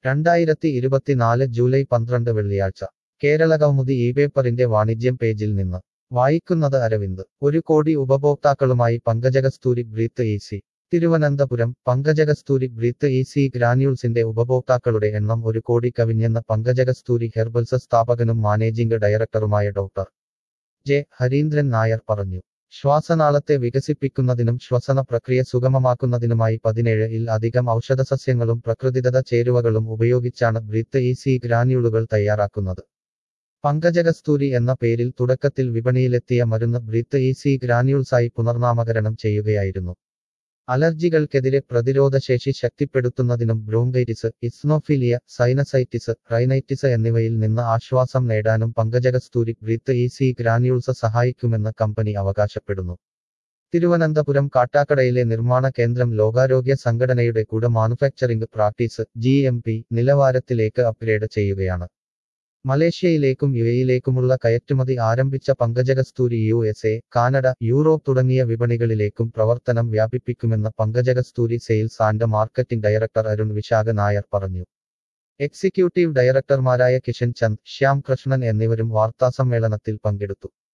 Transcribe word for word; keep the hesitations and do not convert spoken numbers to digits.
രണ്ടായിരത്തി ഇരുപത്തിനാല് ജൂലൈ പന്ത്രണ്ട് വെള്ളിയാഴ്ച കേരളകൗമുദി ഈ പേപ്പറിന്റെ വാണിജ്യം പേജിൽ നിന്ന് വായിക്കുന്നത് അരവിന്ദ്. ഒരു കോടി ഉപഭോക്താക്കളുമായി Pankajakasthuri breathe easy. Thiruvananthapuram. Pankajakasthuri breathe easy ഗ്രാന്യൂൾസിന്റെ ഉപഭോക്താക്കളുടെ എണ്ണം ഒരു കോടി കവിഞ്ഞെന്ന് പങ്കജകസ്തൂരി ഹെർബൽസ് സ്ഥാപകനും മാനേജിംഗ് ഡയറക്ടറുമായ ഡോക്ടർ ജെ ഹരീന്ദ്രൻ നായർ പറഞ്ഞു. ശ്വാസനാളത്തെ വികസിപ്പിക്കുന്നതിനും ശ്വസന പ്രക്രിയ സുഗമമാക്കുന്നതിനുമായി പതിനേഴ് ഇൽ അധികം ഔഷധസസ്യങ്ങളും പ്രകൃതിദത്ത ചേരുവകളും ഉപയോഗിച്ചാണ് ബ്രീത്ത് ഈസി ഗ്രാന്യൂളുകൾ തയ്യാറാക്കുന്നത്. പങ്കജകസ്തൂരി എന്ന പേരിൽ തുടക്കത്തിൽ വിപണിയിലെത്തിയ മരുന്ന് ബ്രീത്ത് ഈസി ഗ്രാന്യൂൾസായി പുനർനാമകരണം ചെയ്യുകയായിരുന്നു. അലർജികൾക്കെതിരെ പ്രതിരോധശേഷി ശക്തിപ്പെടുത്തുന്നതിനും ബ്രോങ്കൈറ്റിസ്, ഇസ്നോഫീലിയ, സൈനസൈറ്റിസ്, റൈനൈറ്റിസ് എന്നിവയിൽ നിന്ന് ആശ്വാസം നേടാനും പങ്കജകസ്തൂരി ബ്രീത്ത് ഈസി ഗ്രാന്യൂൾസ് സഹായിക്കുമെന്ന് കമ്പനി അവകാശപ്പെടുന്നു. തിരുവനന്തപുരം കാട്ടാക്കടയിലെ നിർമ്മാണ കേന്ദ്രം ലോകാരോഗ്യ സംഘടനയുടെ കൂടെ manufacturing practice G M P നിലവാരത്തിലേക്ക് അപ്ഗ്രേഡ് ചെയ്യുകയാണ്. മലേഷ്യയിലേക്കും യുഎയിലേക്കുമുള്ള കയറ്റുമതി ആരംഭിച്ച Pankajakasthuri U S A, Canada, Europe തുടങ്ങിയ വിപണികളിലേക്കും പ്രവർത്തനം വ്യാപിപ്പിക്കുമെന്ന് Pankajakasthuri sales and marketing director Arun Vishakha Nair പറഞ്ഞു. എക്സിക്യൂട്ടീവ് ഡയറക്ടർമാരായ കിഷൻ ചന്ദ്, ശ്യാം കൃഷ്ണൻ എന്നിവരും വാർത്താസമ്മേളനത്തിൽ പങ്കെടുത്തു.